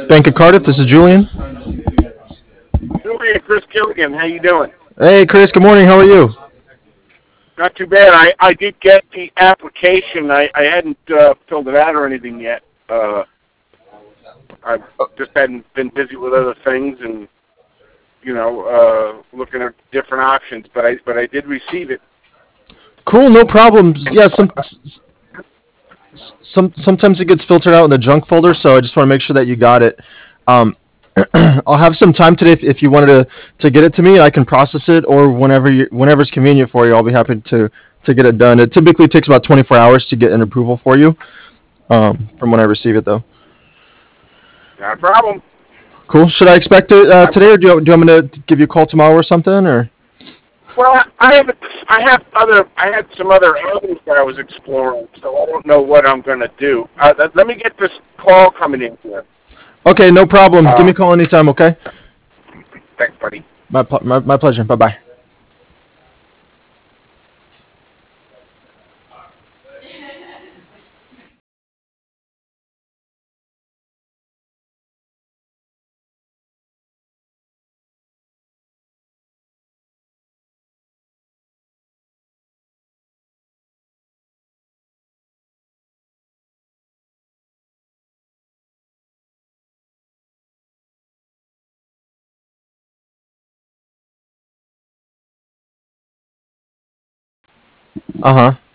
Bank of Cardiff. This is Julian. Julian, Chris Killigan, how you doing? Hey, Chris. Good morning. How are you? Not too bad. I did get the application. I hadn't filled it out or anything yet. I just hadn't been busy with other things and looking at different options. But I did receive it. Cool. No problem. And Yeah. Sometimes it gets filtered out in the junk folder, so I just want to make sure that you got it. Um, I'll have some time today if you wanted to get it to me. I can process it, or whenever's convenient for you, I'll be happy to get it done. It typically takes about 24 hours to get an approval for you. From when I receive it, though. not a problem. Cool. Should I expect it I, today, or do you want me to give you a call tomorrow or something? Or well, I had some other avenues that I was exploring, so I don't know what I'm going to do. Let me get this call coming in here. okay, no problem. Give me Uh, a call anytime. Okay. Thanks, buddy. My pleasure. Bye bye. Uh huh.